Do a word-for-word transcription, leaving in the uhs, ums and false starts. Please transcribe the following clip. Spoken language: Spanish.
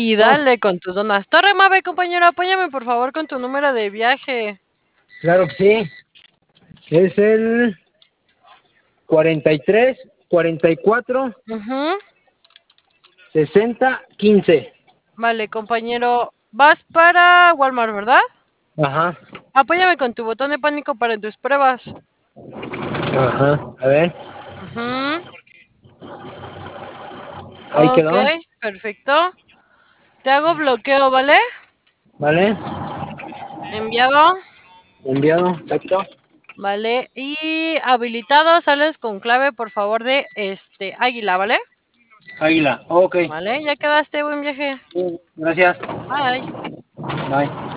Y dale con tus donas. Torre Mave, compañero, apóyame por favor con tu número de viaje. Claro que sí. Es el cuarenta y tres, cuarenta y cuatro, Ujú. sesenta, quince. Vale, compañero. Vas para Walmart, ¿verdad? Ajá, Apóyame con tu botón de pánico para tus pruebas. ajá. A ver, Ujú. ahí Ok, quedó. perfecto. Te hago bloqueo, ¿vale? ¿Vale? Enviado. Enviado, perfecto. Vale. Y habilitado, sales con clave, por favor, de este águila, ¿vale? Águila, ok. Vale, ya quedaste, buen viaje. Gracias. Bye. Bye.